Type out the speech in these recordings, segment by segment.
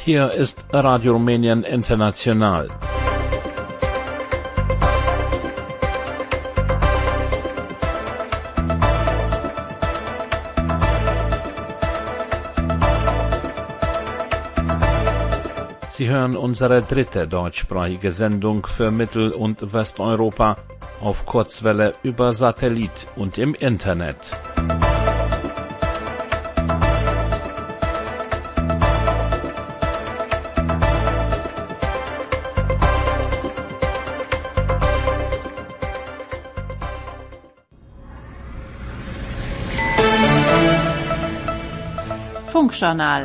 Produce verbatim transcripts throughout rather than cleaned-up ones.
Hier ist Radio Rumänien International. Sie hören unsere dritte deutschsprachige Sendung für Mittel- und Westeuropa auf Kurzwelle über Satellit und im Internet. Funkjournal.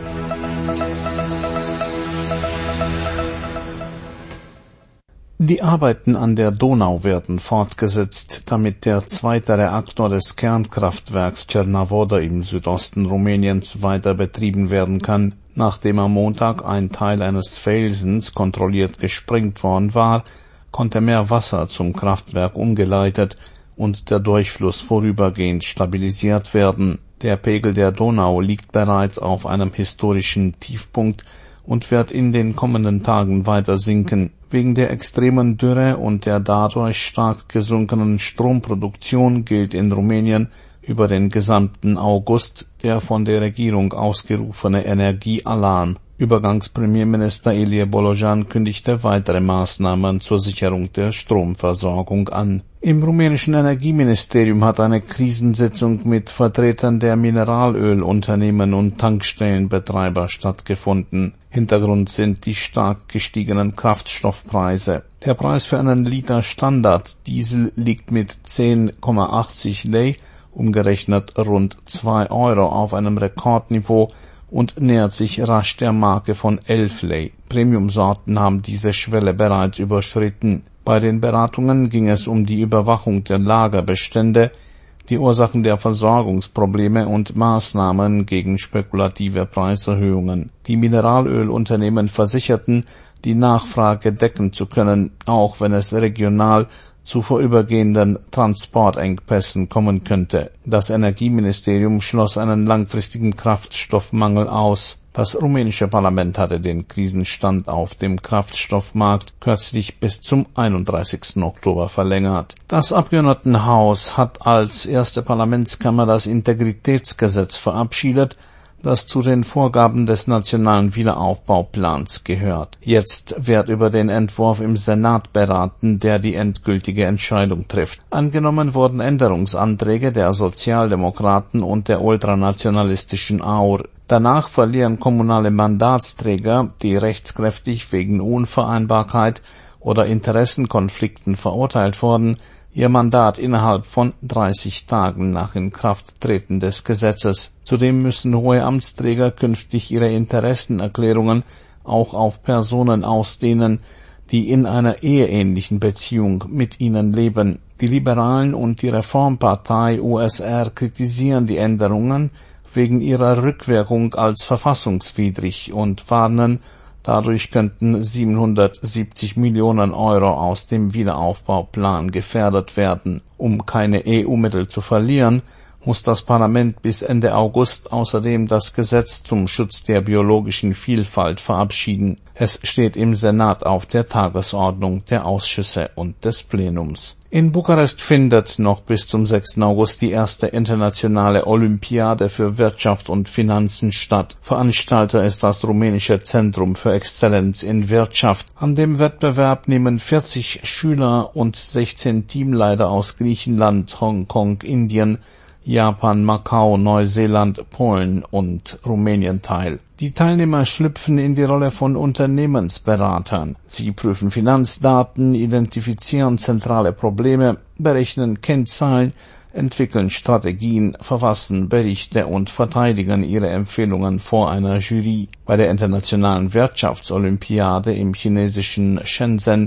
Die Arbeiten an der Donau werden fortgesetzt, damit der zweite Reaktor des Kernkraftwerks Cernavodă im Südosten Rumäniens weiter betrieben werden kann. Nachdem am Montag ein Teil eines Felsens kontrolliert gesprengt worden war, konnte mehr Wasser zum Kraftwerk umgeleitet und der Durchfluss vorübergehend stabilisiert werden. Der Pegel der Donau liegt bereits auf einem historischen Tiefpunkt und wird in den kommenden Tagen weiter sinken. Wegen der extremen Dürre und der dadurch stark gesunkenen Stromproduktion gilt in Rumänien über den gesamten August der von der Regierung ausgerufene Energiealarm. Übergangspremierminister Ilie Bolojan kündigte weitere Maßnahmen zur Sicherung der Stromversorgung an. Im rumänischen Energieministerium hat eine Krisensitzung mit Vertretern der Mineralölunternehmen und Tankstellenbetreiber stattgefunden. Hintergrund sind die stark gestiegenen Kraftstoffpreise. Der Preis für einen Liter Standarddiesel liegt mit zehn Komma achtzig Lei, umgerechnet rund zwei Euro, auf einem Rekordniveau und nähert sich rasch der Marke von elf Lei. Premiumsorten haben diese Schwelle bereits überschritten. Bei den Beratungen ging es um die Überwachung der Lagerbestände, die Ursachen der Versorgungsprobleme und Maßnahmen gegen spekulative Preiserhöhungen. Die Mineralölunternehmen versicherten, die Nachfrage decken zu können, auch wenn es regional zu vorübergehenden Transportengpässen kommen könnte. Das Energieministerium schloss einen langfristigen Kraftstoffmangel aus. Das rumänische Parlament hatte den Krisenstand auf dem Kraftstoffmarkt kürzlich bis zum einunddreißigsten Oktober verlängert. Das Abgeordnetenhaus hat als erste Parlamentskammer das Integritätsgesetz verabschiedet, das zu den Vorgaben des nationalen Wiederaufbauplans gehört. Jetzt wird über den Entwurf im Senat beraten, der die endgültige Entscheidung trifft. Angenommen wurden Änderungsanträge der Sozialdemokraten und der ultranationalistischen A U R. Danach verlieren kommunale Mandatsträger, die rechtskräftig wegen Unvereinbarkeit oder Interessenkonflikten verurteilt wurden, ihr Mandat innerhalb von dreißig Tagen nach Inkrafttreten des Gesetzes. Zudem müssen hohe Amtsträger künftig ihre Interessenerklärungen auch auf Personen ausdehnen, die in einer eheähnlichen Beziehung mit ihnen leben. Die Liberalen und die Reformpartei U S R kritisieren die Änderungen wegen ihrer Rückwirkung als verfassungswidrig und warnen, dadurch könnten siebenhundertsiebzig Millionen Euro aus dem Wiederaufbauplan gefährdet werden. Um keine E U-Mittel zu verlieren, muss das Parlament bis Ende August außerdem das Gesetz zum Schutz der biologischen Vielfalt verabschieden. Es steht im Senat auf der Tagesordnung der Ausschüsse und des Plenums. In Bukarest findet noch bis zum sechsten August die erste internationale Olympiade für Wirtschaft und Finanzen statt. Veranstalter ist das rumänische Zentrum für Exzellenz in Wirtschaft. An dem Wettbewerb nehmen vierzig Schüler und sechzehn Teamleiter aus Griechenland, Hongkong, Indien, Japan, Macau, Neuseeland, Polen und Rumänien teil. Die Teilnehmer schlüpfen in die Rolle von Unternehmensberatern. Sie prüfen Finanzdaten, identifizieren zentrale Probleme, berechnen Kennzahlen, entwickeln Strategien, verfassen Berichte und verteidigen ihre Empfehlungen vor einer Jury. Bei der internationalen Wirtschaftsolympiade im chinesischen Shenzhen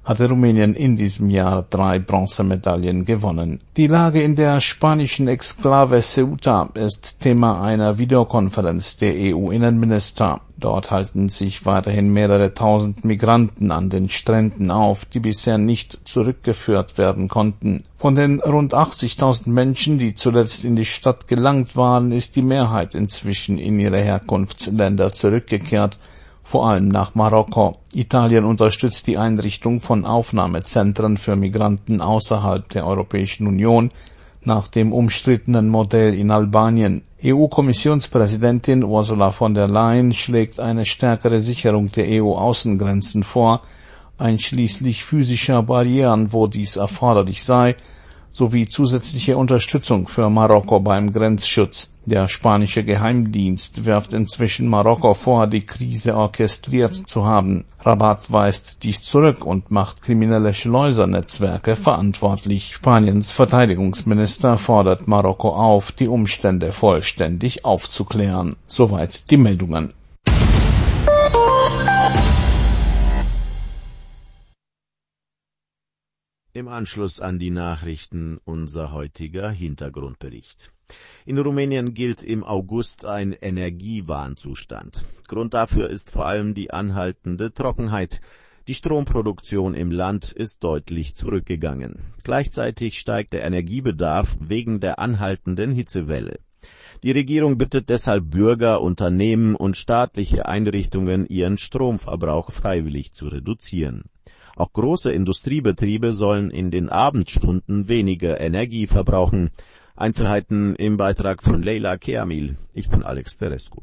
hatte Rumänien in diesem Jahr drei Bronzemedaillen gewonnen. Die Lage in der spanischen Exklave Ceuta ist Thema einer Videokonferenz der E U-Innenminister. Dort halten sich weiterhin mehrere tausend Migranten an den Stränden auf, die bisher nicht zurückgeführt werden konnten. Von den rund achtzigtausend Menschen, die zuletzt in die Stadt gelangt waren, ist die Mehrheit inzwischen in ihre Herkunftsländer zurückgekehrt, vor allem nach Marokko. Italien unterstützt die Einrichtung von Aufnahmezentren für Migranten außerhalb der Europäischen Union nach dem umstrittenen Modell in Albanien. E U-Kommissionspräsidentin Ursula von der Leyen schlägt eine stärkere Sicherung der E U-Außengrenzen vor, einschließlich physischer Barrieren, wo dies erforderlich sei, sowie zusätzliche Unterstützung für Marokko beim Grenzschutz. Der spanische Geheimdienst wirft inzwischen Marokko vor, die Krise orchestriert zu haben. Rabat weist dies zurück und macht kriminelle Schleusernetzwerke verantwortlich. Spaniens Verteidigungsminister fordert Marokko auf, die Umstände vollständig aufzuklären. Soweit die Meldungen. Im Anschluss an die Nachrichten unser heutiger Hintergrundbericht. In Rumänien gilt im August ein Energiewarnzustand. Grund dafür ist vor allem die anhaltende Trockenheit. Die Stromproduktion im Land ist deutlich zurückgegangen. Gleichzeitig steigt der Energiebedarf wegen der anhaltenden Hitzewelle. Die Regierung bittet deshalb Bürger, Unternehmen und staatliche Einrichtungen, ihren Stromverbrauch freiwillig zu reduzieren. Auch große Industriebetriebe sollen in den Abendstunden weniger Energie verbrauchen. Einzelheiten im Beitrag von Leila Keamil. Ich bin Alex Terescu.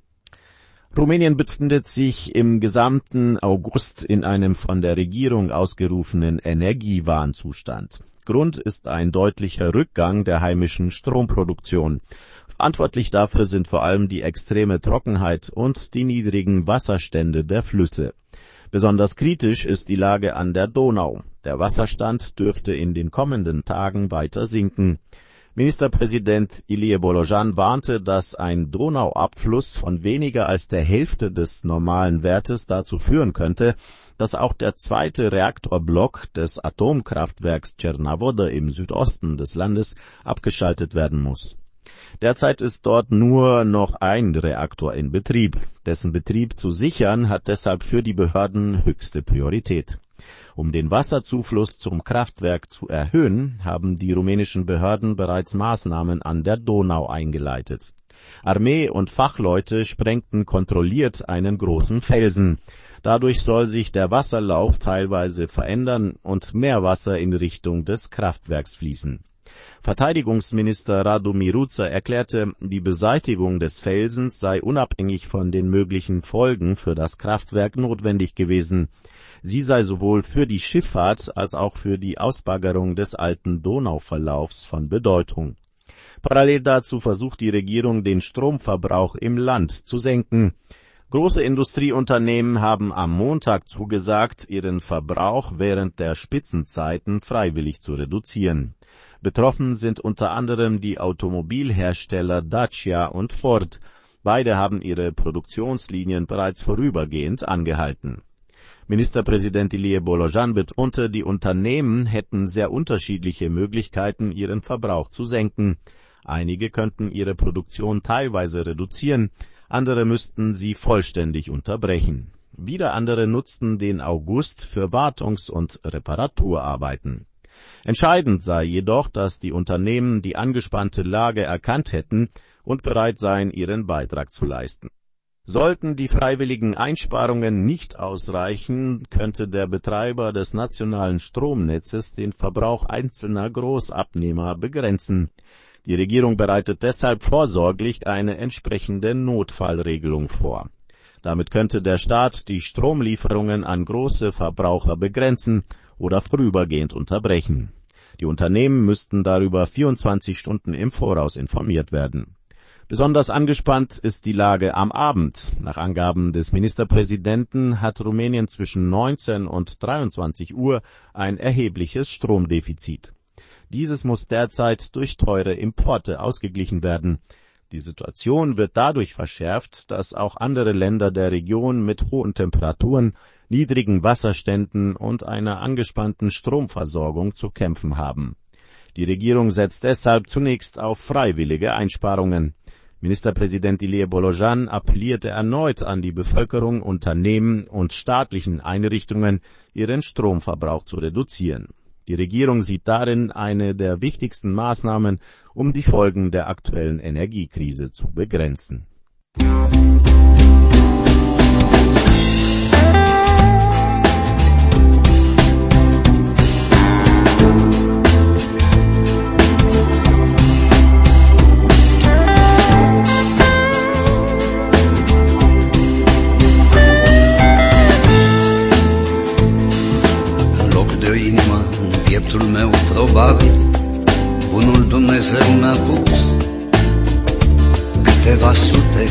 Rumänien befindet sich im gesamten August in einem von der Regierung ausgerufenen Energiewarnzustand. Grund ist ein deutlicher Rückgang der heimischen Stromproduktion. Verantwortlich dafür sind vor allem die extreme Trockenheit und die niedrigen Wasserstände der Flüsse. Besonders kritisch ist die Lage an der Donau. Der Wasserstand dürfte in den kommenden Tagen weiter sinken. Ministerpräsident Ilie Bolojan warnte, dass ein Donauabfluss von weniger als der Hälfte des normalen Wertes dazu führen könnte, dass auch der zweite Reaktorblock des Atomkraftwerks Cernavodă im Südosten des Landes abgeschaltet werden muss. Derzeit ist dort nur noch ein Reaktor in Betrieb. Dessen Betrieb zu sichern hat deshalb für die Behörden höchste Priorität. Um den Wasserzufluss zum Kraftwerk zu erhöhen, haben die rumänischen Behörden bereits Maßnahmen an der Donau eingeleitet. Armee und Fachleute sprengten kontrolliert einen großen Felsen. Dadurch soll sich der Wasserlauf teilweise verändern und mehr Wasser in Richtung des Kraftwerks fließen. Verteidigungsminister Radu Miruța erklärte, die Beseitigung des Felsens sei unabhängig von den möglichen Folgen für das Kraftwerk notwendig gewesen. Sie sei sowohl für die Schifffahrt als auch für die Ausbaggerung des alten Donauverlaufs von Bedeutung. Parallel dazu versucht die Regierung, den Stromverbrauch im Land zu senken. Große Industrieunternehmen haben am Montag zugesagt, ihren Verbrauch während der Spitzenzeiten freiwillig zu reduzieren. Betroffen sind unter anderem die Automobilhersteller Dacia und Ford. Beide haben ihre Produktionslinien bereits vorübergehend angehalten. Ministerpräsident Ilie Bolojan betonte, die Unternehmen hätten sehr unterschiedliche Möglichkeiten, ihren Verbrauch zu senken. Einige könnten ihre Produktion teilweise reduzieren, andere müssten sie vollständig unterbrechen. Wieder andere nutzten den August für Wartungs- und Reparaturarbeiten. Entscheidend sei jedoch, dass die Unternehmen die angespannte Lage erkannt hätten und bereit seien, ihren Beitrag zu leisten. Sollten die freiwilligen Einsparungen nicht ausreichen, könnte der Betreiber des nationalen Stromnetzes den Verbrauch einzelner Großabnehmer begrenzen. Die Regierung bereitet deshalb vorsorglich eine entsprechende Notfallregelung vor. Damit könnte der Staat die Stromlieferungen an große Verbraucher begrenzen oder vorübergehend unterbrechen. Die Unternehmen müssten darüber vierundzwanzig Stunden im Voraus informiert werden. Besonders angespannt ist die Lage am Abend. Nach Angaben des Ministerpräsidenten hat Rumänien zwischen neunzehn und dreiundzwanzig Uhr ein erhebliches Stromdefizit. Dieses muss derzeit durch teure Importe ausgeglichen werden. Die Situation wird dadurch verschärft, dass auch andere Länder der Region mit hohen Temperaturen, niedrigen Wasserständen und einer angespannten Stromversorgung zu kämpfen haben. Die Regierung setzt deshalb zunächst auf freiwillige Einsparungen. Ministerpräsident Ilie Bolojan appellierte erneut an die Bevölkerung, Unternehmen und staatlichen Einrichtungen, ihren Stromverbrauch zu reduzieren. Die Regierung sieht darin eine der wichtigsten Maßnahmen, um die Folgen der aktuellen Energiekrise zu begrenzen. Pieptul meu probabil bunul Dumnezeu mi-a pus câteva sute,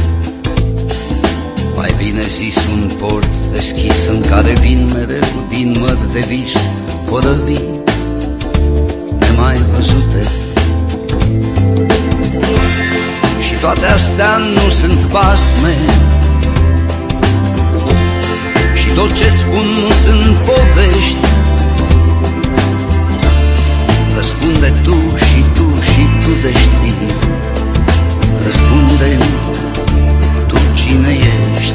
mai bine zis un port deschis în care vin mereu din mări de vis corăbii nemai văzute. Și toate astea nu sunt basme, și tot ce spun nu sunt povești. Răspunde tu și tu și tu de știi. Răspunde tu cine ești.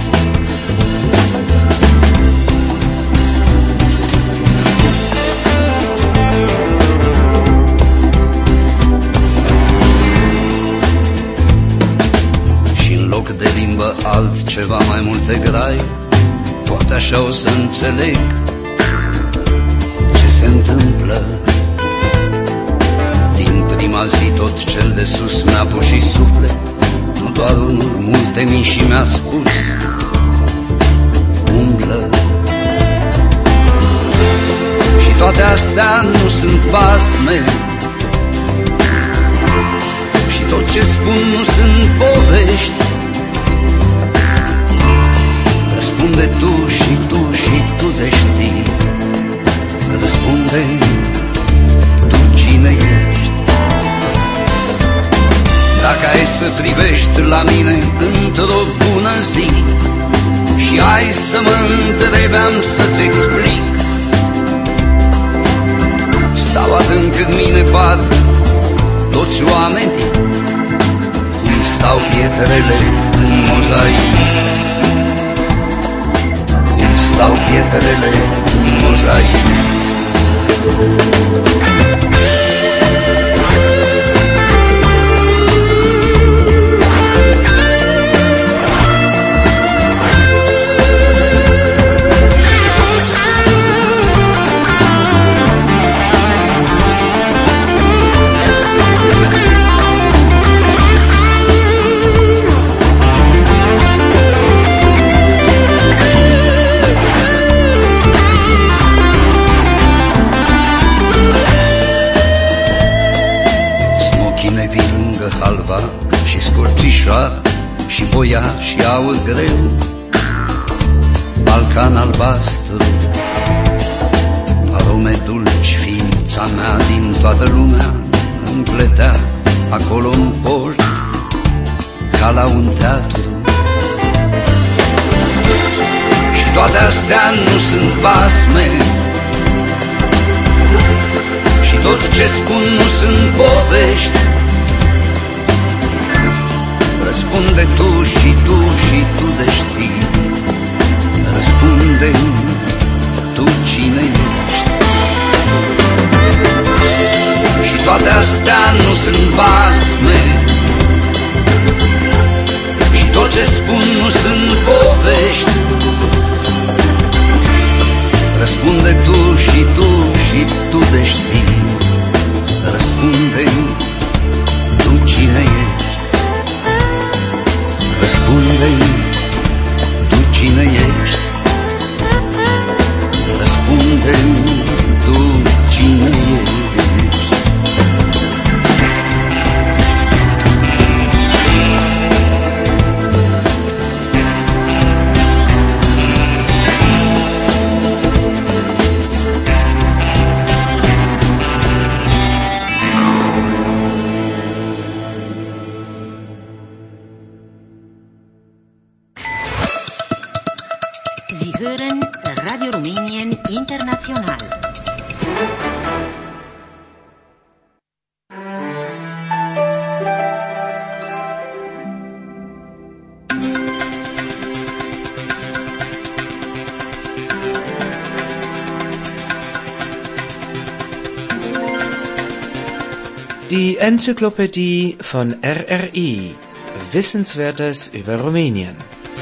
Și în loc de limbă altceva mai multe grai, poate așa o să înțeleg ce se întâmplă. Prima zi tot cel de sus mi-a pus și suflet, nu doar unul, multe mii, și mi-a spus umblă. Și toate astea nu sunt basme, și tot ce spun nu sunt povești. Răspunde tu și tu și tu de știi. Răspunde tu cine ești. Dacă ai să privești la mine într-o bună zi și ai să mă întrebi, am să-ți explic. Stau adânc în mine, par toți oamenii, cum stau pietrele în mozaic. Cum stau pietrele în mozaic. Și scurțișoară și boia și aur greu, Balcan albastru, arome dulci, ființa mea din toată lumea împletea acolo în port ca la un teatru. Și toate astea nu sunt basme, și tot ce spun nu sunt povești. Răspunde tu și tu și tu de știi. Răspunde tu cine ești. Și toate astea nu sunt basme, și tot ce spun nu sunt povești. Răspunde tu și tu și tu de știi. Răspunde tu cine ești. Răspunde-i tu cine ești. Răspunde-i tu cine ești. Internacional. Die Enzyklopädie von R R I. Wissenswertes über Rumänien.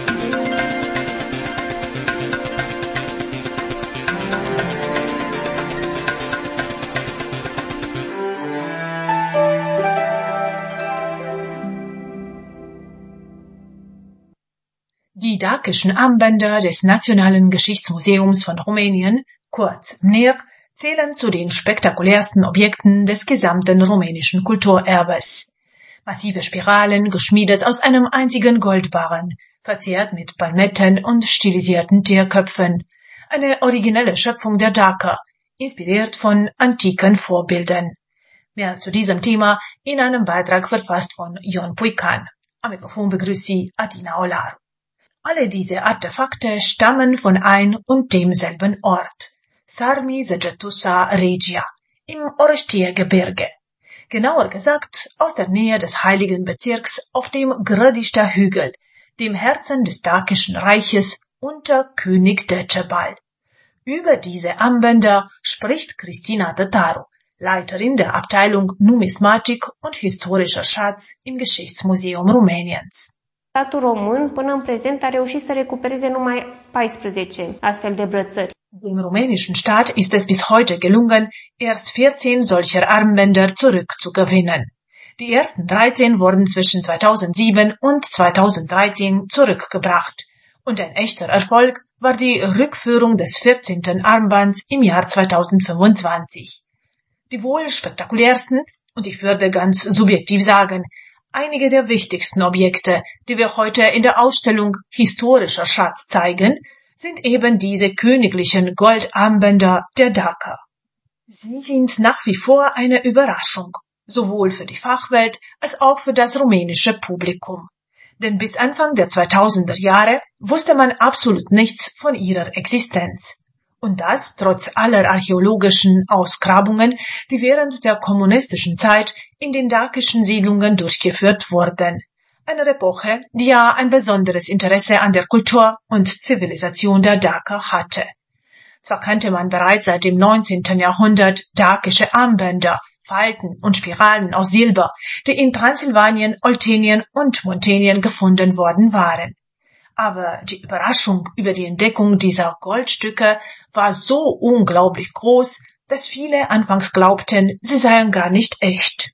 Die dakischen Armbänder des Nationalen Geschichtsmuseums von Rumänien, kurz N E R, zählen zu den spektakulärsten Objekten des gesamten rumänischen Kulturerbes. Massive Spiralen, geschmiedet aus einem einzigen Goldbarren, verziert mit Palmetten und stilisierten Tierköpfen. Eine originelle Schöpfung der Daker, inspiriert von antiken Vorbildern. Mehr zu diesem Thema in einem Beitrag verfasst von Ion Puican. Am Mikrofon begrüßt Sie Adina Olar. Alle diese Artefakte stammen von ein und demselben Ort, Sarmi Zăgetusa Regia, im Orăștie-Gebirge. Genauer gesagt aus der Nähe des heiligen Bezirks auf dem Grădiștea Hügel, dem Herzen des Dakischen Reiches unter König Decebal. Über diese Armbänder spricht Cristina Tătaru, Leiterin der Abteilung Numismatik und historischer Schatz im Geschichtsmuseum Rumäniens. Statul român până în prezent a reușit să recupereze numai paisprezece astfel de brățări. Dem rumänischen Staat ist es bis heute gelungen, erst vierzehn solcher Armbänder zurückzugewinnen. Die ersten dreizehn wurden zwischen zweitausendsieben und zweitausenddreizehn zurückgebracht. Und ein echter Erfolg war die Rückführung des vierzehnten Armbands im Jahr zweitausendfünfundzwanzig. Die wohl spektakulärsten, und ich würde ganz subjektiv sagen, einige der wichtigsten Objekte, die wir heute in der Ausstellung Historischer Schatz zeigen, sind eben diese königlichen Goldarmbänder der Daker. Sie sind nach wie vor eine Überraschung, sowohl für die Fachwelt als auch für das rumänische Publikum. Denn bis Anfang der zweitausender Jahre wusste man absolut nichts von ihrer Existenz. Und das trotz aller archäologischen Ausgrabungen, die während der kommunistischen Zeit in den dakischen Siedlungen durchgeführt wurden. Eine Epoche, die ja ein besonderes Interesse an der Kultur und Zivilisation der Daker hatte. Zwar kannte man bereits seit dem neunzehnten Jahrhundert dakische Armbänder, Falten und Spiralen aus Silber, die in Transsilvanien, Oltenien und Montenien gefunden worden waren. Aber die Überraschung über die Entdeckung dieser Goldstücke war so unglaublich groß, dass viele anfangs glaubten, sie seien gar nicht echt.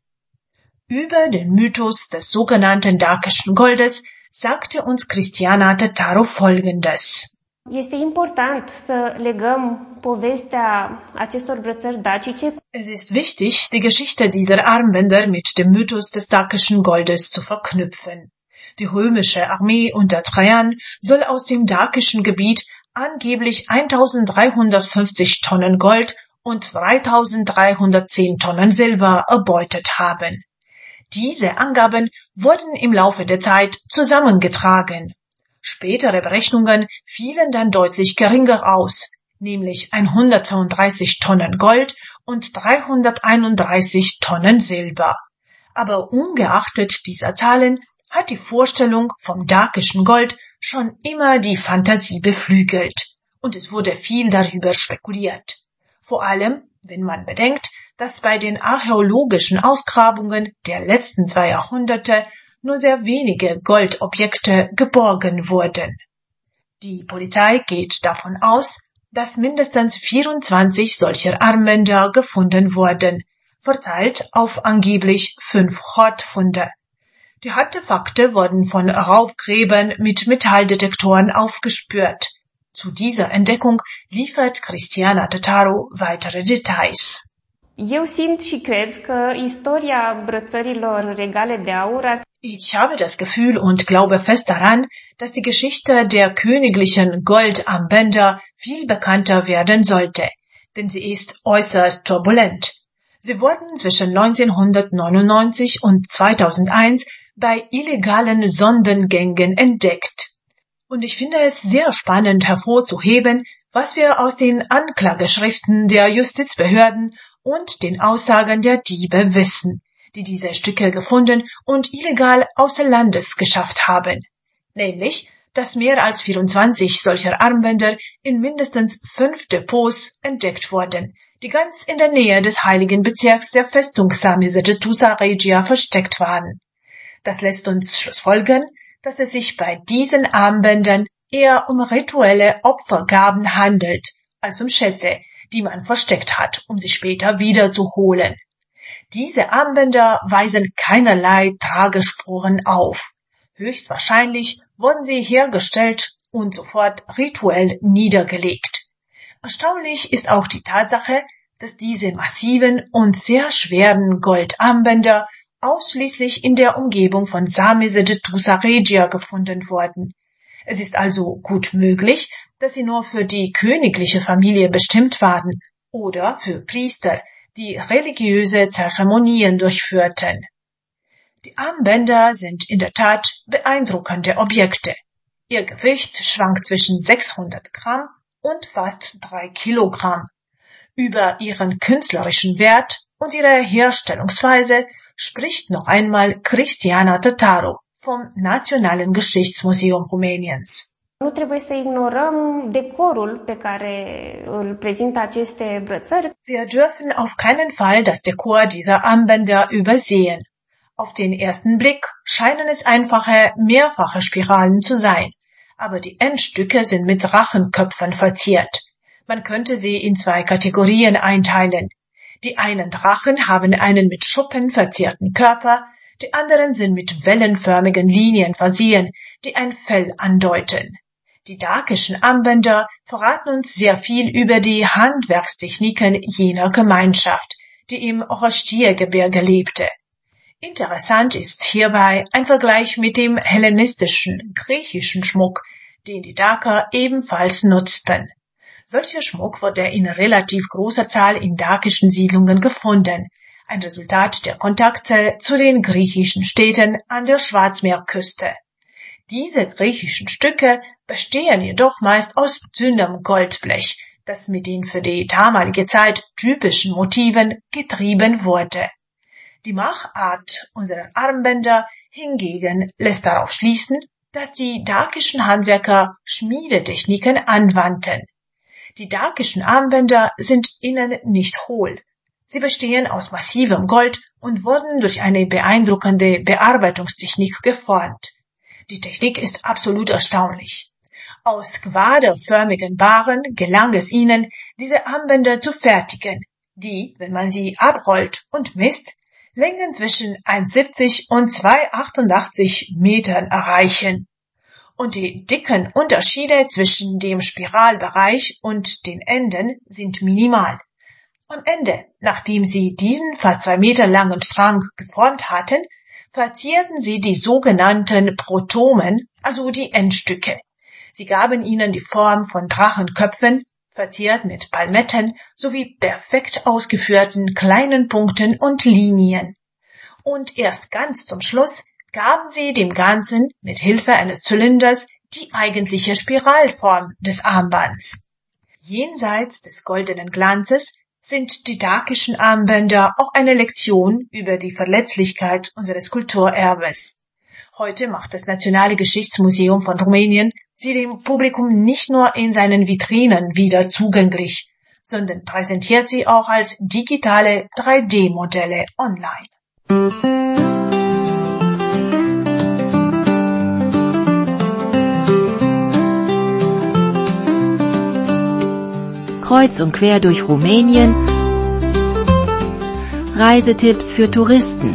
Über den Mythos des sogenannten dakischen Goldes sagte uns Cristiana Tătaru Folgendes. Este important să legăm povestea acestor brățări dacice. Es ist wichtig, die Geschichte dieser Armbänder mit dem Mythos des dakischen Goldes zu verknüpfen. Die römische Armee unter Trajan soll aus dem dakischen Gebiet angeblich eintausenddreihundertfünfzig Tonnen Gold und dreitausenddreihundertzehn Tonnen Silber erbeutet haben. Diese Angaben wurden im Laufe der Zeit zusammengetragen. Spätere Berechnungen fielen dann deutlich geringer aus, nämlich hundertfünfunddreißig Tonnen Gold und dreihunderteinunddreißig Tonnen Silber. Aber ungeachtet dieser Zahlen hat die Vorstellung vom dakischen Gold schon immer die Fantasie beflügelt, und es wurde viel darüber spekuliert. Vor allem, wenn man bedenkt, dass bei den archäologischen Ausgrabungen der letzten zwei Jahrhunderte nur sehr wenige Goldobjekte geborgen wurden. Die Polizei geht davon aus, dass mindestens vierundzwanzig solcher Armbänder gefunden wurden, verteilt auf angeblich fünf Hortfunde. Die Artefakte wurden von Raubgräbern mit Metalldetektoren aufgespürt. Zu dieser Entdeckung liefert Cristiana Tătaru weitere Details. Eu simt și cred că istoria brățărilor regale de aur ar... Ich habe das Gefühl und glaube fest daran, dass die Geschichte der königlichen Goldarmbänder viel bekannter werden sollte, denn sie ist äußerst turbulent. Sie wurden zwischen neunzehnhundertneunundneunzig und zweitausendeins bei illegalen Sondengängen entdeckt. Und ich finde es sehr spannend hervorzuheben, was wir aus den Anklageschriften der Justizbehörden und den Aussagen der Diebe wissen, die diese Stücke gefunden und illegal außer Landes geschafft haben. Nämlich, dass mehr als vierundzwanzig solcher Armbänder in mindestens fünf Depots entdeckt wurden, die ganz in der Nähe des heiligen Bezirks der Festung Sami Segetusa Regia versteckt waren. Das lässt uns schlussfolgern, dass es sich bei diesen Armbändern eher um rituelle Opfergaben handelt, als um Schätze, die man versteckt hat, um sie später wiederzuholen. Diese Armbänder weisen keinerlei Tragespuren auf. Höchstwahrscheinlich wurden sie hergestellt und sofort rituell niedergelegt. Erstaunlich ist auch die Tatsache, dass diese massiven und sehr schweren Goldarmbänder ausschließlich in der Umgebung von Sami Segetusa Regia gefunden wurden. Es ist also gut möglich, dass sie nur für die königliche Familie bestimmt waren oder für Priester, die religiöse Zeremonien durchführten. Die Armbänder sind in der Tat beeindruckende Objekte. Ihr Gewicht schwankt zwischen sechshundert Gramm und fast drei Kilogramm. Über ihren künstlerischen Wert und ihre Herstellungsweise spricht noch einmal Cristiana Tătaru vom Nationalen Geschichtsmuseum Rumäniens. Nu trebuie să ignorăm decorul pe care îl prezintă aceste brățări. Wir dürfen auf keinen Fall das Dekor dieser Armbänder übersehen. Auf den ersten Blick scheinen es einfache, mehrfache Spiralen zu sein, aber die Endstücke sind mit Drachenköpfen verziert. Man könnte sie in zwei Kategorien einteilen. Die einen Drachen haben einen mit Schuppen verzierten Körper, die anderen sind mit wellenförmigen Linien versehen, die ein Fell andeuten. Die dakischen Armbänder verraten uns sehr viel über die Handwerkstechniken jener Gemeinschaft, die im Orostiergebirge lebte. Interessant ist hierbei ein Vergleich mit dem hellenistischen, griechischen Schmuck, den die Daker ebenfalls nutzten. Solcher Schmuck wurde in relativ großer Zahl in dakischen Siedlungen gefunden, ein Resultat der Kontakte zu den griechischen Städten an der Schwarzmeerküste. Diese griechischen Stücke bestehen jedoch meist aus dünnem Goldblech, das mit den für die damalige Zeit typischen Motiven getrieben wurde. Die Machart unserer Armbänder hingegen lässt darauf schließen, dass die dakischen Handwerker Schmiedetechniken anwandten. Die dakischen Armbänder sind innen nicht hohl. Sie bestehen aus massivem Gold und wurden durch eine beeindruckende Bearbeitungstechnik geformt. Die Technik ist absolut erstaunlich. Aus quaderförmigen Barren gelang es ihnen, diese Armbänder zu fertigen, die, wenn man sie abrollt und misst, Längen zwischen eins Komma siebzig und zwei Komma achtundachtzig Metern erreichen. Und die dicken Unterschiede zwischen dem Spiralbereich und den Enden sind minimal. Am Ende, nachdem sie diesen fast zwei Meter langen Strang geformt hatten, verzierten sie die sogenannten Protomen, also die Endstücke. Sie gaben ihnen die Form von Drachenköpfen, verziert mit Palmetten sowie perfekt ausgeführten kleinen Punkten und Linien. Und erst ganz zum Schluss gaben sie dem Ganzen mit Hilfe eines Zylinders die eigentliche Spiralform des Armbands. Jenseits des goldenen Glanzes sind die dakischen Armbänder auch eine Lektion über die Verletzlichkeit unseres Kulturerbes. Heute macht das Nationale Geschichtsmuseum von Rumänien sie dem Publikum nicht nur in seinen Vitrinen wieder zugänglich, sondern präsentiert sie auch als digitale drei D Modelle online. Kreuz und quer durch Rumänien. Reisetipps für Touristen.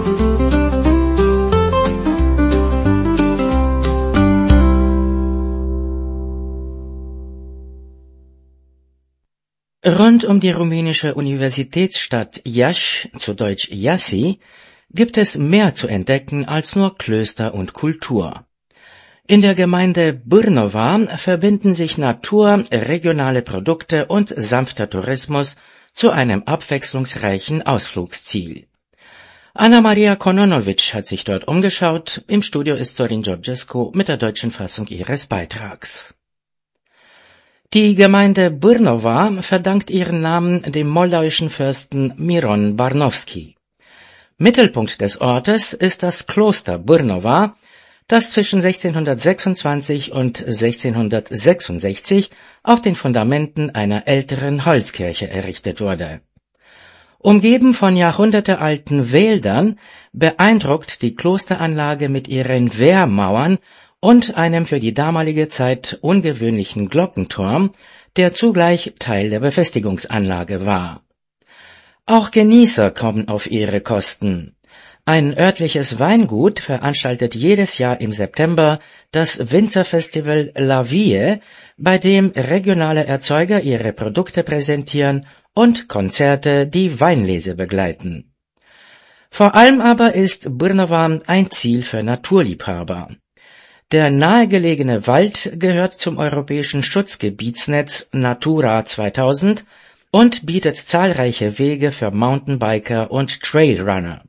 Rund um die rumänische Universitätsstadt Iași, zu Deutsch Iași, gibt es mehr zu entdecken als nur Klöster und Kultur. In der Gemeinde Bârnova verbinden sich Natur, regionale Produkte und sanfter Tourismus zu einem abwechslungsreichen Ausflugsziel. Anna-Maria Kononovic hat sich dort umgeschaut. Im Studio ist Sorin Georgescu mit der deutschen Fassung ihres Beitrags. Die Gemeinde Brnova verdankt ihren Namen dem moldauischen Fürsten Miron Barnowski. Mittelpunkt des Ortes ist das Kloster Brnova, das zwischen sechzehnhundertsechsundzwanzig und sechzehnhundertsechsundsechzig auf den Fundamenten einer älteren Holzkirche errichtet wurde. Umgeben von jahrhundertealten Wäldern beeindruckt die Klosteranlage mit ihren Wehrmauern und einem für die damalige Zeit ungewöhnlichen Glockenturm, der zugleich Teil der Befestigungsanlage war. Auch Genießer kommen auf ihre Kosten. Ein örtliches Weingut veranstaltet jedes Jahr im September das Winzerfestival La Vie, bei dem regionale Erzeuger ihre Produkte präsentieren und Konzerte die Weinlese begleiten. Vor allem aber ist Brnova ein Ziel für Naturliebhaber. Der nahegelegene Wald gehört zum europäischen Schutzgebietsnetz Natura zweitausend und bietet zahlreiche Wege für Mountainbiker und Trailrunner.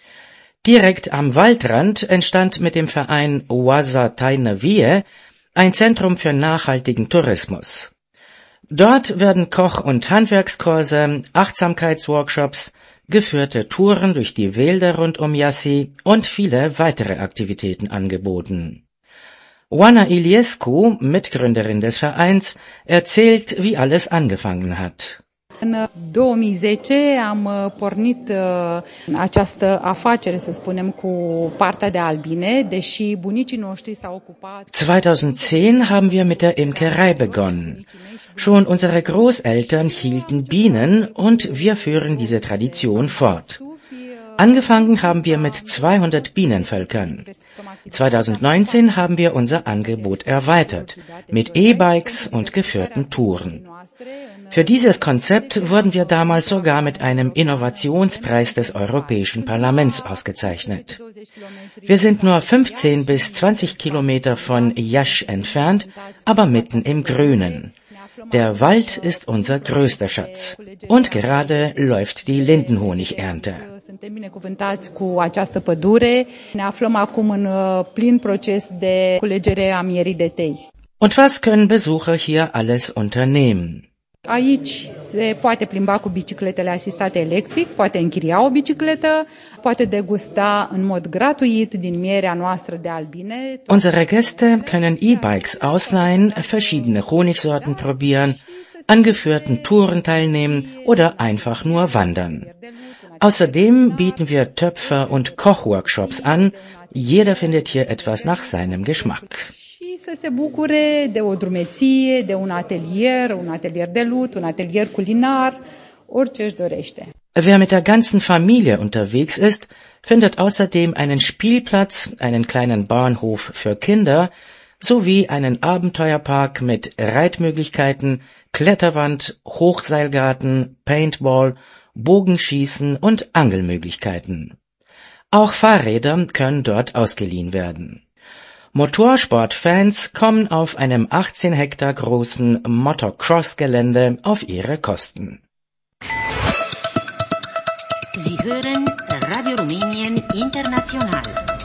Direkt am Waldrand entstand mit dem Verein Oaza Tajna Vie ein Zentrum für nachhaltigen Tourismus. Dort werden Koch- und Handwerkskurse, Achtsamkeitsworkshops, geführte Touren durch die Wälder rund um Iași und viele weitere Aktivitäten angeboten. Oana Iliescu, Mitgründerin des Vereins, erzählt, wie alles angefangen hat. În două mii zece am pornit această afacere, să spunem, cu partea de albine, deși bunicii noștri s-au ocupat. zweitausendzehn haben wir mit der Imkerei begonnen. Schon unsere Großeltern hielten Bienen und wir führen diese Tradition fort. Angefangen haben wir mit zweihundert Bienenvölkern. zweitausendneunzehn haben wir unser Angebot erweitert, mit E-Bikes und geführten Touren. Für dieses Konzept wurden wir damals sogar mit einem Innovationspreis des Europäischen Parlaments ausgezeichnet. Wir sind nur fünfzehn bis zwanzig Kilometer von Iași entfernt, aber mitten im Grünen. Der Wald ist unser größter Schatz. Und gerade läuft die Lindenhonigernte. Suntem binecuvântați cu această pădure. Ne aflăm acum în plin proces de culegere a mierii de tei. Und was können Besucher hier alles unternehmen? Aici se poate plimba cu bicicletele asistate electric, poate închiria o bicicletă, poate degusta în mod gratuit din mierea noastră de albine. Unsere Gäste können E-Bikes ausleihen, verschiedene Honigsorten probieren, an geführten Touren teilnehmen oder einfach nur wandern. Außerdem bieten wir Töpfer- und Kochworkshops an. Jeder findet hier etwas nach seinem Geschmack. Să se bucure de o drumeție, de un atelier, un atelier de lut, un atelier culinar, orice își dorește. Wer mit der ganzen Familie unterwegs ist, findet außerdem einen Spielplatz, einen kleinen Bauernhof für Kinder sowie einen Abenteuerpark mit Reitmöglichkeiten, Kletterwand, Hochseilgarten, Paintball, Bogenschießen und Angelmöglichkeiten. Auch Fahrräder können dort ausgeliehen werden. Motorsportfans kommen auf einem achtzehn Hektar großen Motocross-Gelände auf ihre Kosten. Sie hören Radio Rumänien International.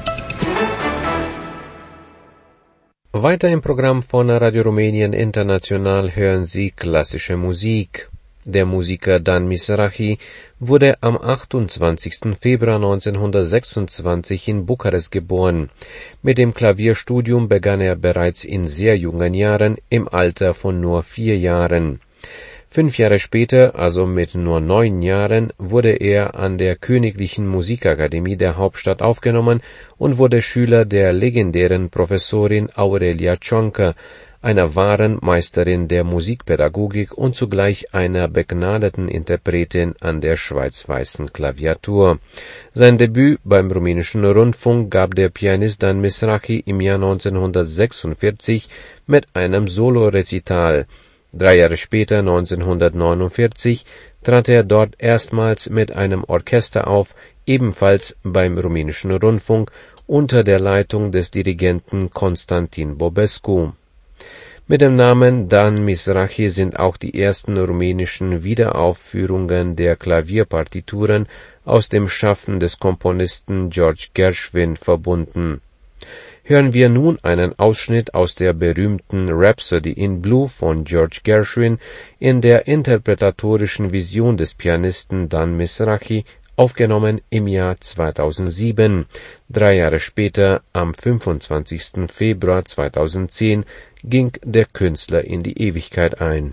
Weiter im Programm von Radio Rumänien International hören Sie klassische Musik. Der Musiker Dan Mizrahi wurde am achtundzwanzigsten Februar neunzehnhundertsechsundzwanzig in Bukarest geboren. Mit dem Klavierstudium begann er bereits in sehr jungen Jahren, im Alter von nur vier Jahren. Fünf Jahre später, also mit nur neun Jahren, wurde er an der Königlichen Musikakademie der Hauptstadt aufgenommen und wurde Schüler der legendären Professorin Aurelia Csonka, einer wahren Meisterin der Musikpädagogik und zugleich einer begnadeten Interpretin an der schwarz-weißen Klaviatur. Sein Debüt beim rumänischen Rundfunk gab der Pianist Dan Mizrahi im Jahr neunzehnhundertsechsundvierzig mit einem Solo-Rezital. Drei Jahre später, neunzehnhundertneunundvierzig, trat er dort erstmals mit einem Orchester auf, ebenfalls beim rumänischen Rundfunk, unter der Leitung des Dirigenten Constantin Bobescu. Mit dem Namen Dan Mizrahi sind auch die ersten rumänischen Wiederaufführungen der Klavierpartituren aus dem Schaffen des Komponisten George Gershwin verbunden. hören wir nun einen Ausschnitt aus der berühmten Rhapsody in Blue von George Gershwin in der interpretatorischen Vision des Pianisten Dan Mizrachi, aufgenommen im Jahr zweitausendsieben. Drei Jahre später, am fünfundzwanzigsten Februar zweitausendzehn, ging der Künstler in die Ewigkeit ein.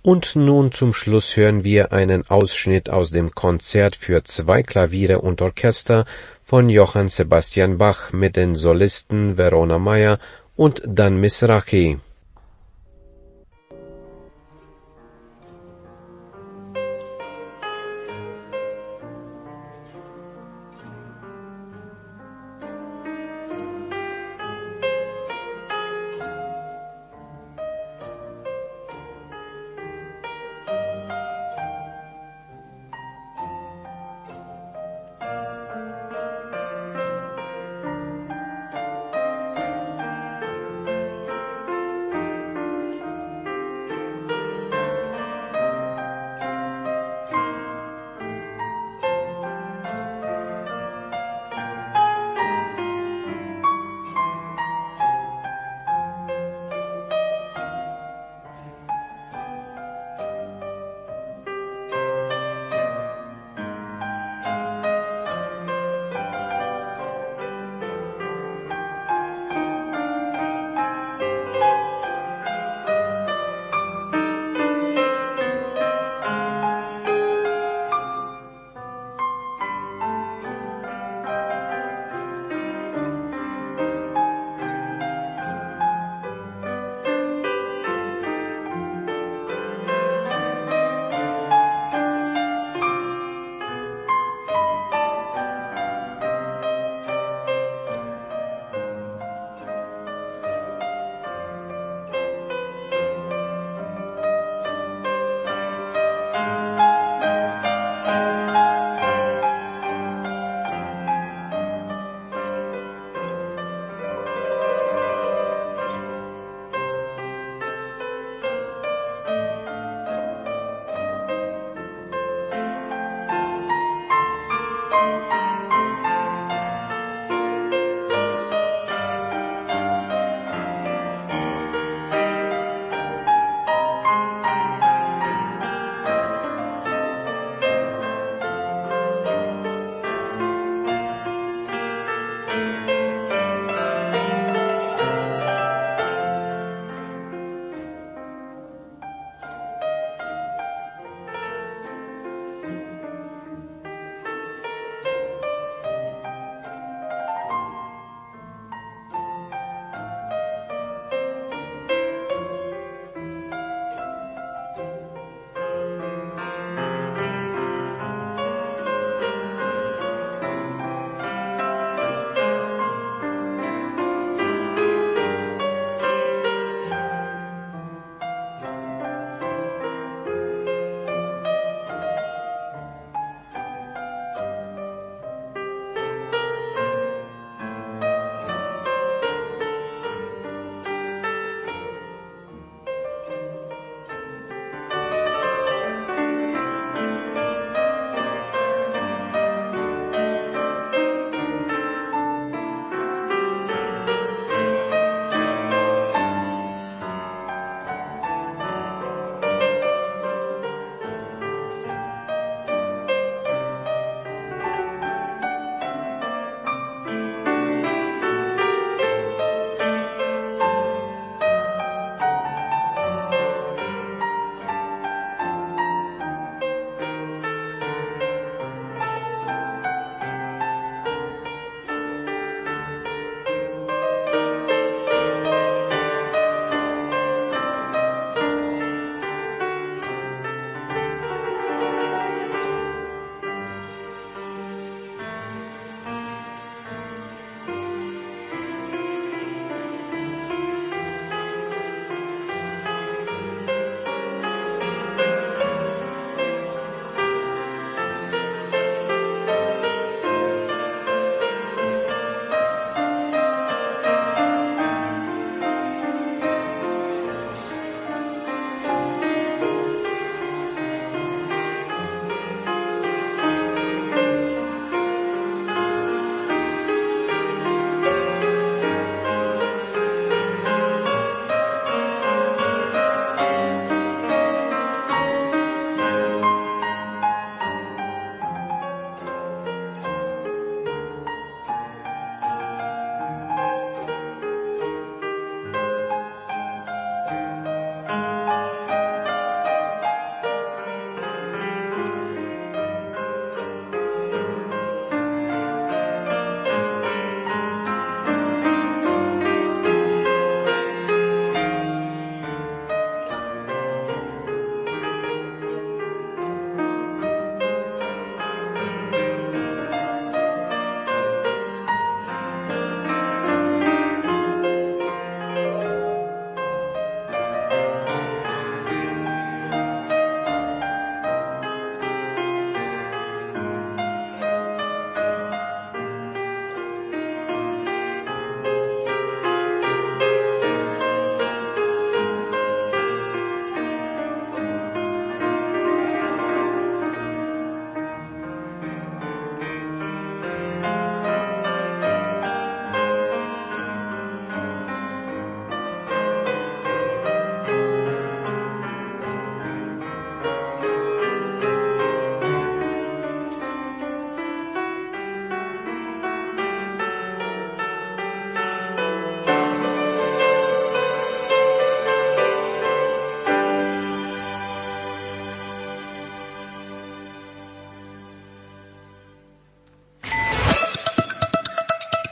Und nun zum Schluss hören wir einen Ausschnitt aus dem Konzert für zwei Klaviere und Orchester von Johann Sebastian Bach mit den Solisten Verona Meyer und Dan Mizrachi.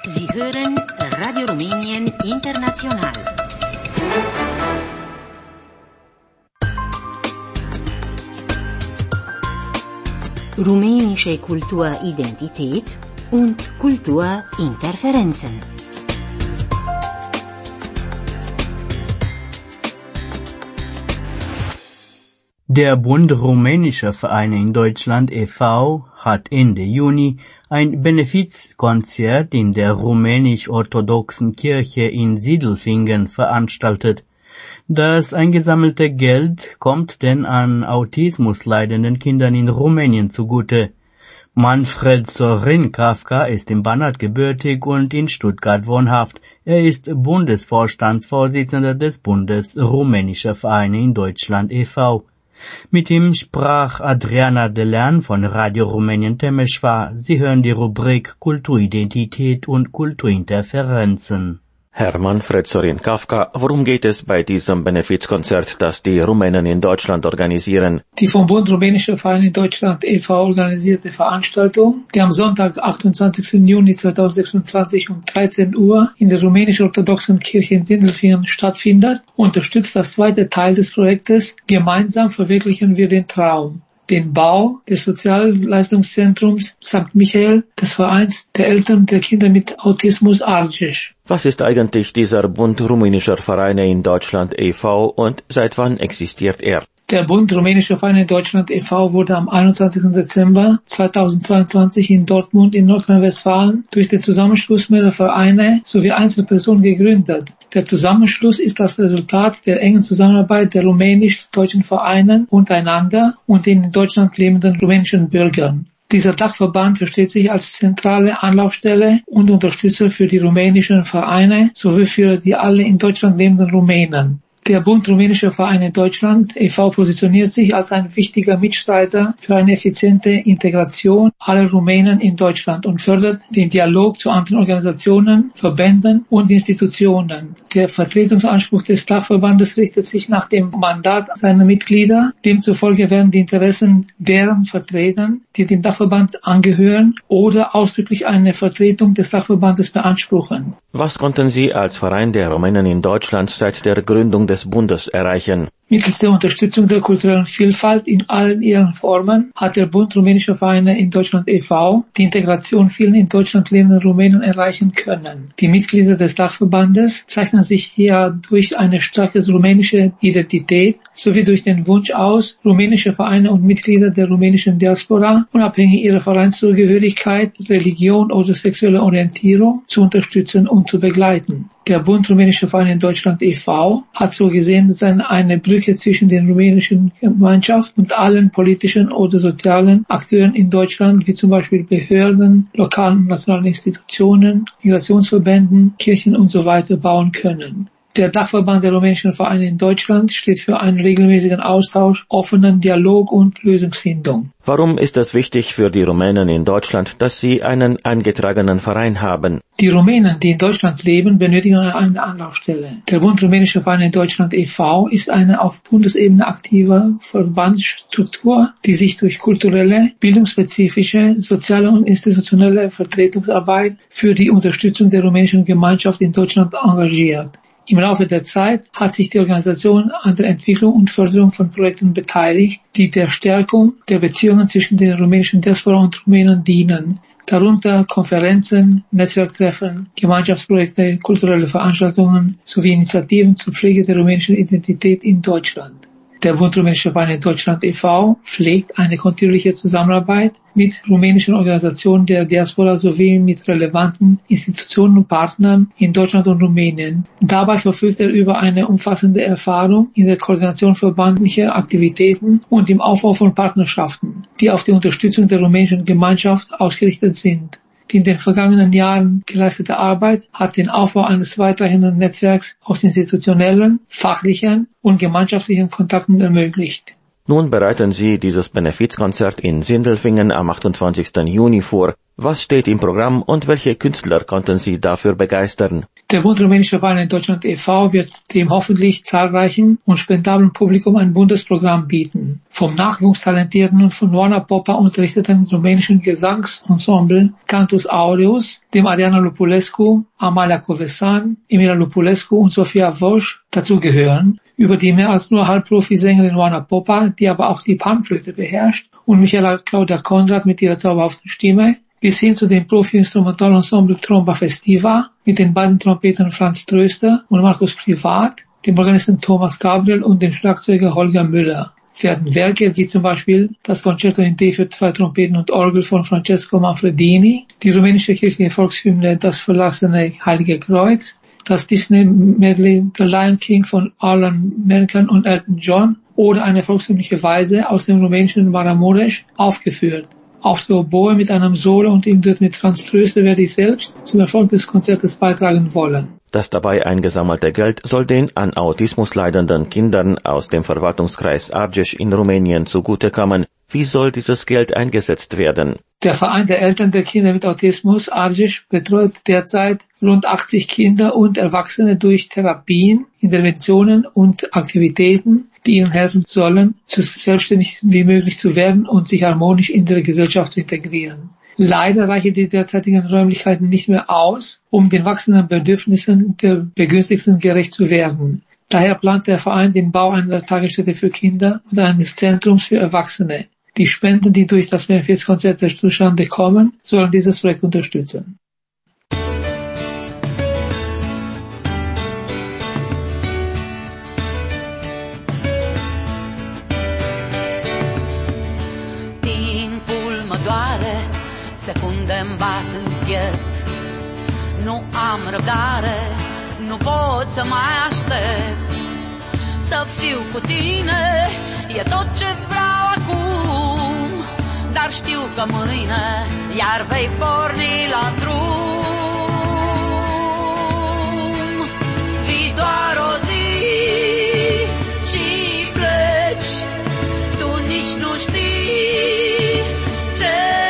Sie hören Radio Rumänien International. Rumänische Kulturidentität und Kulturinterferenzen. Der Bund Rumänischer Vereine in Deutschland e V hat Ende Juni ein Benefizkonzert in der rumänisch-orthodoxen Kirche in Siedelfingen veranstaltet. Das eingesammelte Geld kommt den an Autismus leidenden Kindern in Rumänien zugute. Manfred Sorin Kafka ist in Banat gebürtig und in Stuttgart wohnhaft. Er ist Bundesvorstandsvorsitzender des Bundes Rumänischer Vereine in Deutschland e V Mit ihm sprach Adriana Delean von Radio Rumänien Temeschwar. Sie hören die Rubrik Kulturidentität und Kulturinterferenzen. Herr Manfred Sorin Kafka, worum geht es bei diesem Benefizkonzert, das die Rumänen in Deutschland organisieren? Die vom Bund Rumänischer Vereine in Deutschland e V organisierte Veranstaltung, die am Sonntag, achtundzwanzigsten Juni zweitausendsechsundzwanzig um dreizehn Uhr in der rumänisch-orthodoxen Kirche in Sindelfingen stattfindet, unterstützt das zweite Teil des Projektes Gemeinsam verwirklichen wir den Traum. Den Bau des Sozialleistungszentrums Sankt Michael des Vereins der Eltern der Kinder mit Autismus Argeș. Was ist eigentlich dieser Bund Rumänischer Vereine in Deutschland e V und seit wann existiert er? Der Bund Rumänischer Vereine in Deutschland e V wurde am einundzwanzigsten Dezember zweitausendzweiundzwanzig in Dortmund in Nordrhein-Westfalen durch den Zusammenschluss mehrerer Vereine sowie Einzelpersonen gegründet. Der Zusammenschluss ist das Resultat der engen Zusammenarbeit der rumänisch-deutschen Vereine untereinander und den in Deutschland lebenden rumänischen Bürgern. Dieser Dachverband versteht sich als zentrale Anlaufstelle und Unterstützer für die rumänischen Vereine sowie für die alle in Deutschland lebenden Rumänen. Der Bund Rumänischer Vereine in Deutschland e V positioniert sich als ein wichtiger Mitstreiter für eine effiziente Integration aller Rumänen in Deutschland und fördert den Dialog zu anderen Organisationen, Verbänden und Institutionen. Der Vertretungsanspruch des Dachverbandes richtet sich nach dem Mandat seiner Mitglieder. Demzufolge werden die Interessen deren vertreten, die dem Dachverband angehören oder ausdrücklich eine Vertretung des Dachverbandes beanspruchen. Was konnten Sie als Verein der Rumänen in Deutschland seit der Gründung des Bundes erreichen? Mittels der Unterstützung der kulturellen Vielfalt in allen ihren Formen hat der Bund Rumänischer Vereine in Deutschland e V die Integration vielen in Deutschland lebenden Rumänen erreichen können. Die Mitglieder des Dachverbandes zeichnen sich hier durch eine starke rumänische Identität sowie durch den Wunsch aus, rumänische Vereine und Mitglieder der rumänischen Diaspora, unabhängig ihrer Vereinszugehörigkeit, Religion oder sexuelle Orientierung, zu unterstützen und zu begleiten. Der Bund Rumänischer Vereine in Deutschland e V hat so gesehen eine Brücke zwischen den rumänischen Gemeinschaft und allen politischen oder sozialen Akteuren in Deutschland, wie zum Beispiel Behörden, lokalen und nationalen Institutionen, Migrationsverbänden, Kirchen und so weiter bauen können. Der Dachverband der rumänischen Vereine in Deutschland steht für einen regelmäßigen Austausch, offenen Dialog und Lösungsfindung. Warum ist es wichtig für die Rumänen in Deutschland, dass sie einen eingetragenen Verein haben? Die Rumänen, die in Deutschland leben, benötigen eine Anlaufstelle. Der Bund Rumänischer Vereine in Deutschland e V ist eine auf Bundesebene aktive Verbandsstruktur, die sich durch kulturelle, bildungsspezifische, soziale und institutionelle Vertretungsarbeit für die Unterstützung der rumänischen Gemeinschaft in Deutschland engagiert. Im Laufe der Zeit hat sich die Organisation an der Entwicklung und Förderung von Projekten beteiligt, die der Stärkung der Beziehungen zwischen der rumänischen Diaspora und Rumänen dienen. Darunter Konferenzen, Netzwerktreffen, Gemeinschaftsprojekte, kulturelle Veranstaltungen sowie Initiativen zur Pflege der rumänischen Identität in Deutschland. Der Bund Rumänischer Vereine in Deutschland e V pflegt eine kontinuierliche Zusammenarbeit mit rumänischen Organisationen der Diaspora sowie mit relevanten Institutionen und Partnern in Deutschland und Rumänien. Dabei verfügt er über eine umfassende Erfahrung in der Koordination verbandlicher Aktivitäten und im Aufbau von Partnerschaften, die auf die Unterstützung der rumänischen Gemeinschaft ausgerichtet sind. Die in den vergangenen Jahren geleistete Arbeit hat den Aufbau eines weitreichenden Netzwerks aus institutionellen, fachlichen und gemeinschaftlichen Kontakten ermöglicht. Nun bereiten Sie dieses Benefizkonzert in Sindelfingen am achtundzwanzigsten Juni vor. Was steht im Programm und welche Künstler konnten Sie dafür begeistern? Der Bund Rumänischer Vereine in Deutschland e V wird dem hoffentlich zahlreichen und spendablen Publikum ein buntes Programm bieten. Vom nachwuchstalentierten und von Oana Popa unterrichteten rumänischen Gesangsensemble Cantus Aureus, dem Ariana Lupulescu, Amalia Covesan, Emilia Lupulescu und Sofia Vosch dazugehören, über die mehr als nur Halbprofi-Sängerin Oana Popa, die aber auch die Panflöte beherrscht, und Michaela Claudia Konrad mit ihrer zauberhaften Stimme, bis hin zu dem Profi-Instrumentalensemble Tromba Festiva mit den beiden Trompetern Franz Tröster und Markus Privat, dem Organisten Thomas Gabriel und dem Schlagzeuger Holger Müller, werden Werke wie zum Beispiel das Concerto in D für zwei Trompeten und Orgel von Francesco Manfredini, die rumänische kirchliche Volkshymne Das verlassene Heilige Kreuz, das Disney-Medley The Lion King von Alan Menken und Elton John oder eine volkstümliche Weise aus dem rumänischen Maramuresch aufgeführt. Auf der Oboe mit einem Solo und im Duett mit Franz Tröster werde ich selbst zum Erfolg des Konzertes beitragen wollen. Das dabei eingesammelte Geld soll den an Autismus leidenden Kindern aus dem Verwaltungskreis Argeș in Rumänien zugutekommen. Wie soll dieses Geld eingesetzt werden? Der Verein der Eltern der Kinder mit Autismus Argeș betreut derzeit rund achtzig Kinder und Erwachsene durch Therapien, Interventionen und Aktivitäten, die ihnen helfen sollen, so selbstständig wie möglich zu werden und sich harmonisch in der Gesellschaft zu integrieren. Leider reichen die derzeitigen Räumlichkeiten nicht mehr aus, um den wachsenden Bedürfnissen der Begünstigten gerecht zu werden. Daher plant der Verein den Bau einer Tagesstätte für Kinder und eines Zentrums für Erwachsene. Die Spenden, die durch das Benefizkonzert zustande kommen, sollen dieses Projekt unterstützen. Secunde-mi bat în piept, nu am răbdare, nu pot să mai aștept. Să fiu cu tine e tot ce vreau acum, dar știu că mâine iar vei porni la drum. Vii doar o zi și pleci, tu nici nu știi ce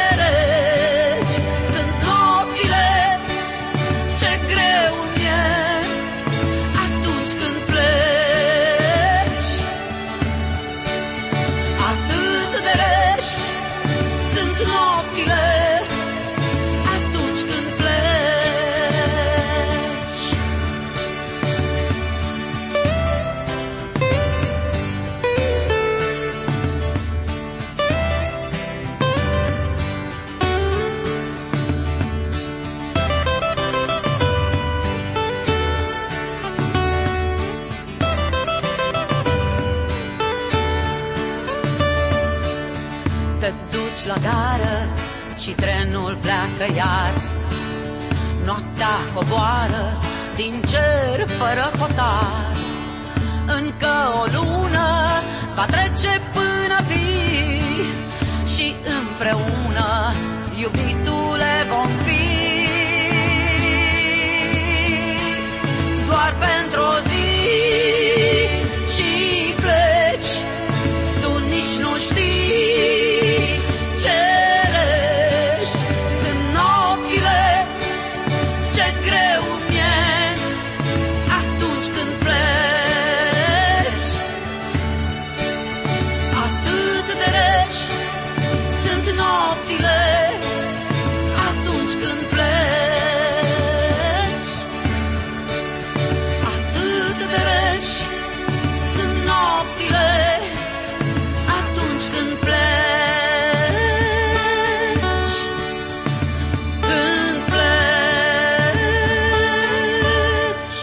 la gară și trenul pleacă iar. Noaptea coboară din cer fără hotar. Încă o lună va trece până vii și împreună, iubitule, vom fi. Doar pentru o zi și pleci, tu nici nu știi atunci când pleci. Atât de reci sunt nopțile atunci când pleci. Când pleci.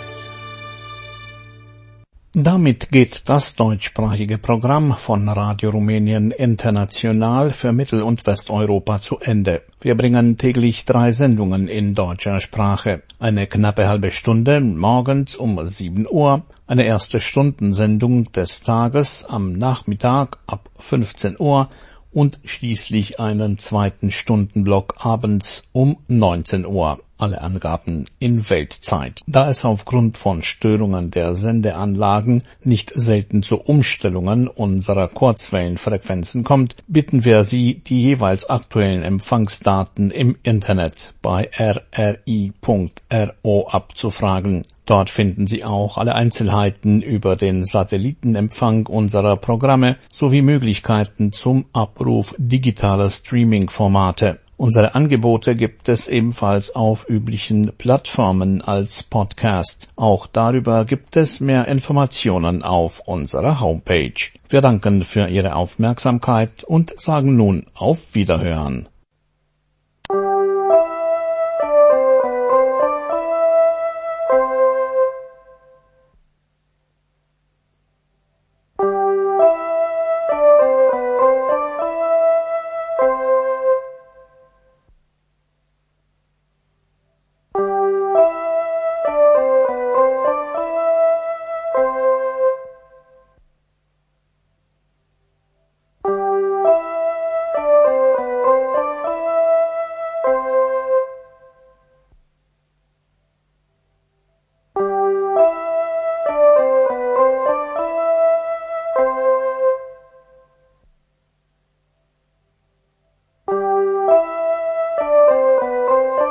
Damit geht das deutschsprachige Programm von Radio Rumänien International für Mittel- und Westeuropa zu Ende. Wir bringen täglich drei Sendungen in deutscher Sprache. Eine knappe halbe Stunde morgens um sieben Uhr, eine erste Stundensendung des Tages am Nachmittag ab fünfzehn Uhr und schließlich einen zweiten Stundenblock abends um neunzehn Uhr. Alle Angaben in Weltzeit. Da es aufgrund von Störungen der Sendeanlagen nicht selten zu Umstellungen unserer Kurzwellenfrequenzen kommt, bitten wir Sie, die jeweils aktuellen Empfangsdaten im Internet bei r r i punkt r o abzufragen. Dort finden Sie auch alle Einzelheiten über den Satellitenempfang unserer Programme sowie Möglichkeiten zum Abruf digitaler Streaming-Formate. Unsere Angebote gibt es ebenfalls auf üblichen Plattformen als Podcast. Auch darüber gibt es mehr Informationen auf unserer Homepage. Wir danken für Ihre Aufmerksamkeit und sagen nun auf Wiederhören.